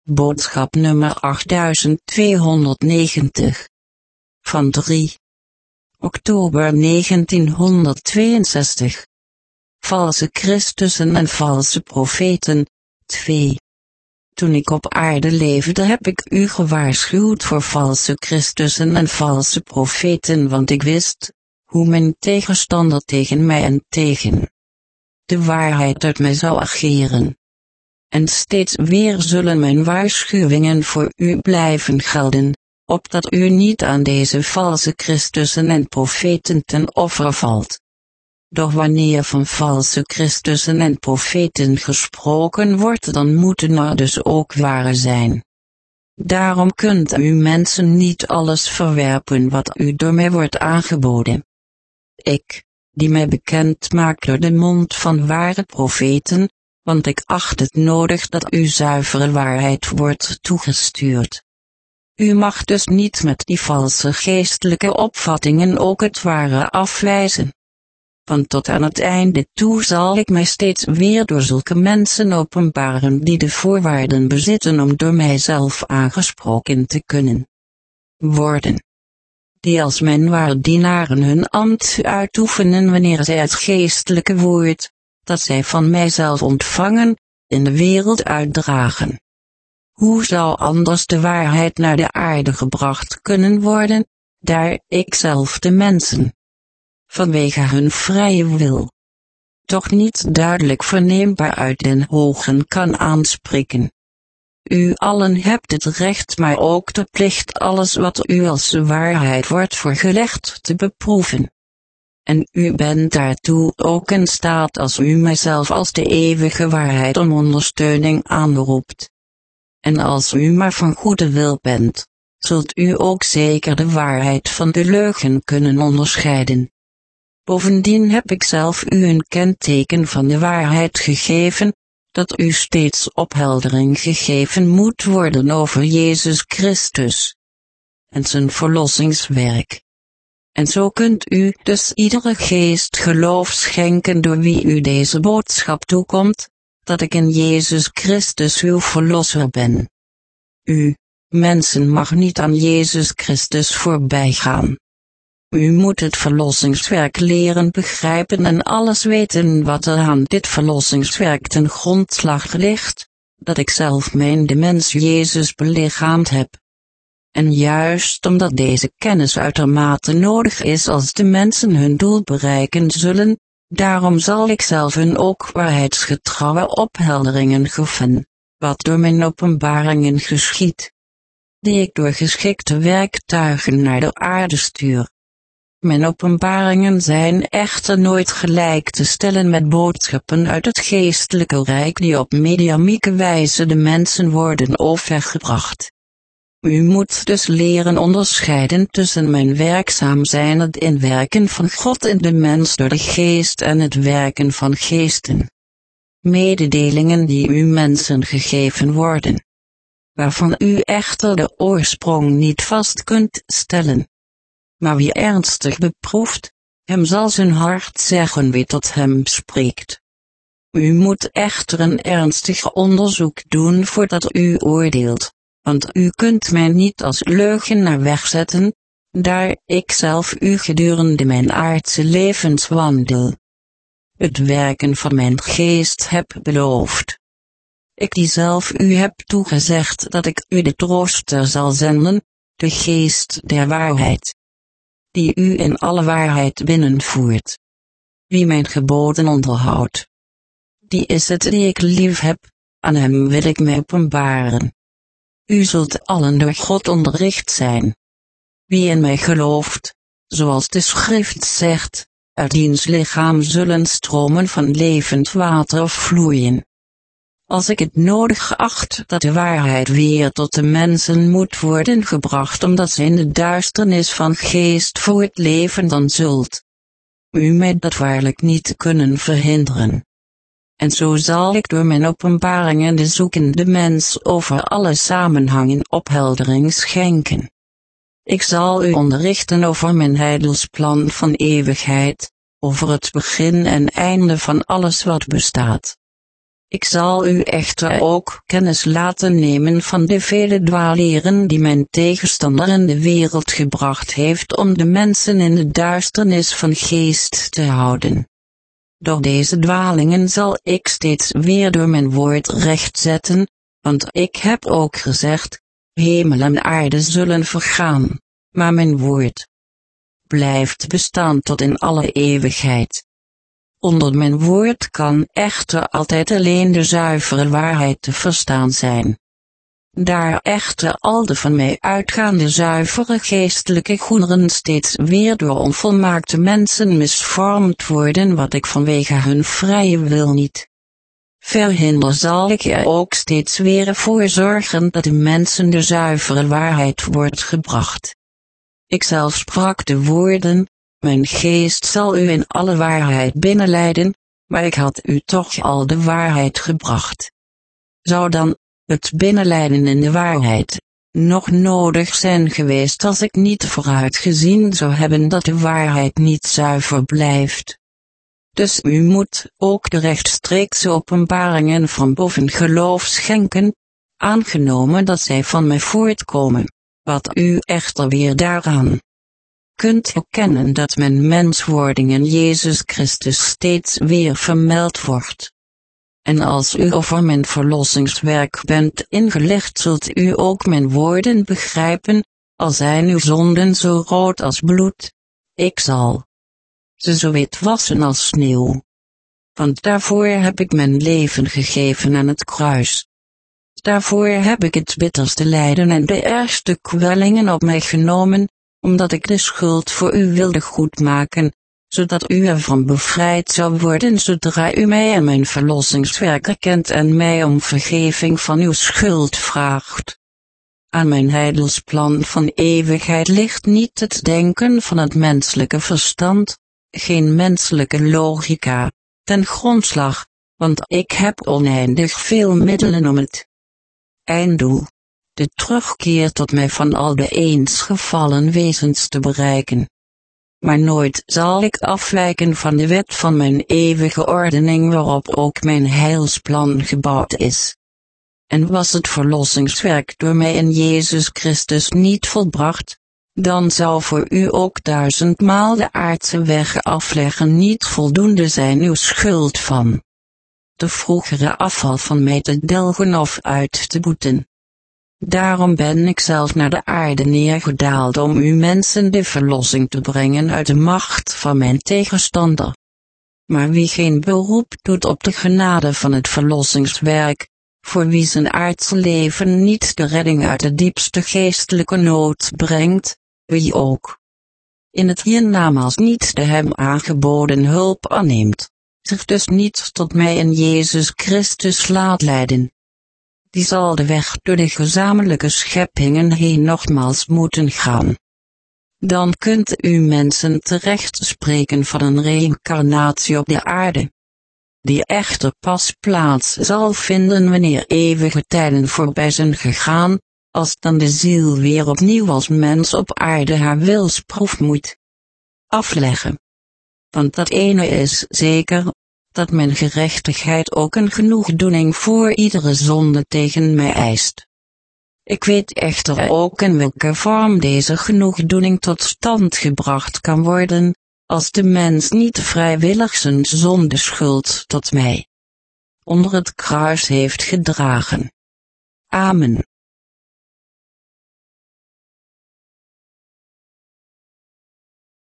Boodschap nummer 8290. Van 3 oktober 1962. Valse Christussen en valse profeten, 2. Toen ik op aarde leefde heb ik u gewaarschuwd voor valse Christussen en valse profeten, want ik wist hoe mijn tegenstander tegen mij en tegen de waarheid uit mij zou ageren. En steeds weer zullen mijn waarschuwingen voor u blijven gelden, opdat u niet aan deze valse Christussen en profeten ten offer valt. Doch wanneer van valse Christussen en profeten gesproken wordt, dan moeten er dus ook ware zijn. Daarom kunt u mensen niet alles verwerpen wat u door mij wordt aangeboden. Ik, die mij bekend maak door de mond van ware profeten, want ik acht het nodig dat u zuivere waarheid wordt toegestuurd. U mag dus niet met die valse geestelijke opvattingen ook het ware afwijzen. Want tot aan het einde toe zal ik mij steeds weer door zulke mensen openbaren die de voorwaarden bezitten om door mijzelf aangesproken te kunnen worden. Die als mijn ware dienaren hun ambt uitoefenen wanneer zij het geestelijke woord, dat zij van mijzelf ontvangen, in de wereld uitdragen. Hoe zou anders de waarheid naar de aarde gebracht kunnen worden, daar ik zelf de mensen, vanwege hun vrije wil, toch niet duidelijk verneembaar uit den hogen kan aanspreken. U allen hebt het recht, maar ook de plicht alles wat u als waarheid wordt voorgelegd te beproeven. En u bent daartoe ook in staat als u mijzelf als de eeuwige waarheid om ondersteuning aanroept. En als u maar van goede wil bent, zult u ook zeker de waarheid van de leugen kunnen onderscheiden. Bovendien heb ik zelf u een kenteken van de waarheid gegeven, dat u steeds opheldering gegeven moet worden over Jezus Christus en zijn verlossingswerk. En zo kunt u dus iedere geest geloof schenken door wie u deze boodschap toekomt, dat ik in Jezus Christus uw verlosser ben. U, mensen, mag niet aan Jezus Christus voorbijgaan. U moet het verlossingswerk leren begrijpen en alles weten wat er aan dit verlossingswerk ten grondslag ligt, dat ik zelf de mens Jezus belichaamd heb. En juist omdat deze kennis uitermate nodig is als de mensen hun doel bereiken zullen, daarom zal ik zelf hun ook waarheidsgetrouwe ophelderingen geven, wat door mijn openbaringen geschiedt, die ik door geschikte werktuigen naar de aarde stuur. Mijn openbaringen zijn echter nooit gelijk te stellen met boodschappen uit het geestelijke rijk die op mediamieke wijze de mensen worden overgebracht. U moet dus leren onderscheiden tussen mijn werkzaam zijn, het inwerken van God in de mens door de geest, en het werken van geesten. Mededelingen die u mensen gegeven worden, waarvan u echter de oorsprong niet vast kunt stellen. Maar wie ernstig beproeft, hem zal zijn hart zeggen wie tot hem spreekt. U moet echter een ernstig onderzoek doen voordat u oordeelt, want u kunt mij niet als leugenaar wegzetten, daar ik zelf u gedurende mijn aardse levenswandel het werken van mijn geest heb beloofd. Ik die zelf u heb toegezegd dat ik u de trooster zal zenden, de geest der waarheid, die u in alle waarheid binnenvoert. Wie mijn geboden onderhoudt, die is het die ik lief heb, aan hem wil ik mij openbaren. U zult allen door God onderricht zijn. Wie in mij gelooft, zoals de schrift zegt, uit diens lichaam zullen stromen van levend water vloeien. Als ik het nodig acht dat de waarheid weer tot de mensen moet worden gebracht omdat ze in de duisternis van geest voor het leven, dan zult u mij dat waarlijk niet kunnen verhinderen. En zo zal ik door mijn openbaringen de zoekende mens over alle samenhangen opheldering schenken. Ik zal u onderrichten over mijn heidelsplan van eeuwigheid, over het begin en einde van alles wat bestaat. Ik zal u echter ook kennis laten nemen van de vele dwaaleren die mijn tegenstander in de wereld gebracht heeft om de mensen in de duisternis van geest te houden. Door deze dwalingen zal ik steeds weer door mijn woord rechtzetten, want ik heb ook gezegd, hemel en aarde zullen vergaan, maar mijn woord blijft bestaan tot in alle eeuwigheid. Onder mijn woord kan echter altijd alleen de zuivere waarheid te verstaan zijn. Daar echter al de van mij uitgaande zuivere geestelijke goederen steeds weer door onvolmaakte mensen misvormd worden, wat ik vanwege hun vrije wil niet verhinder, zal ik er ook steeds weer voor zorgen dat de mensen de zuivere waarheid wordt gebracht. Ik zelf sprak de woorden, mijn geest zal u in alle waarheid binnenleiden, maar ik had u toch al de waarheid gebracht. Zou dan het binnenleiden in de waarheid nog nodig zijn geweest als ik niet vooruitgezien zou hebben dat de waarheid niet zuiver blijft? Dus u moet ook de rechtstreekse openbaringen van boven geloof schenken, aangenomen dat zij van mij voortkomen, wat u echter weer daaraan kunt erkennen dat mijn menswording in Jezus Christus steeds weer vermeld wordt. En als u over mijn verlossingswerk bent ingelicht, zult u ook mijn woorden begrijpen, al zijn uw zonden zo rood als bloed, ik zal ze zo wit wassen als sneeuw. Want daarvoor heb ik mijn leven gegeven aan het kruis. Daarvoor heb ik het bitterste lijden en de ergste kwellingen op mij genomen, omdat ik de schuld voor u wilde goedmaken, zodat u ervan bevrijd zou worden zodra u mij en mijn verlossingswerk erkent en mij om vergeving van uw schuld vraagt. Aan mijn heidelsplan van eeuwigheid ligt niet het denken van het menselijke verstand, geen menselijke logica, ten grondslag, want ik heb oneindig veel middelen om het einddoel, de terugkeer tot mij van al de eens gevallen wezens te bereiken. Maar nooit zal ik afwijken van de wet van mijn eeuwige ordening waarop ook mijn heilsplan gebouwd is. En was het verlossingswerk door mij in Jezus Christus niet volbracht, dan zou voor u ook 1000-maal de aardse weg afleggen niet voldoende zijn uw schuld van de vroegere afval van mij te delgen of uit te boeten. Daarom ben ik zelf naar de aarde neergedaald om u mensen de verlossing te brengen uit de macht van mijn tegenstander. Maar wie geen beroep doet op de genade van het verlossingswerk, voor wie zijn aardse leven niet de redding uit de diepste geestelijke nood brengt, wie ook in het hiernamaals niet de hem aangeboden hulp aanneemt, zich dus niet tot mij in Jezus Christus laat leiden, die zal de weg door de gezamenlijke scheppingen heen nogmaals moeten gaan. Dan kunt u mensen terecht spreken van een reïncarnatie op de aarde, die echter pas plaats zal vinden wanneer eeuwige tijden voorbij zijn gegaan, als dan de ziel weer opnieuw als mens op aarde haar wilsproef moet afleggen. Want dat ene is zeker, dat mijn gerechtigheid ook een genoegdoening voor iedere zonde tegen mij eist. Ik weet echter ook in welke vorm deze genoegdoening tot stand gebracht kan worden, als de mens niet vrijwillig zijn zondeschuld tot mij onder het kruis heeft gedragen. Amen.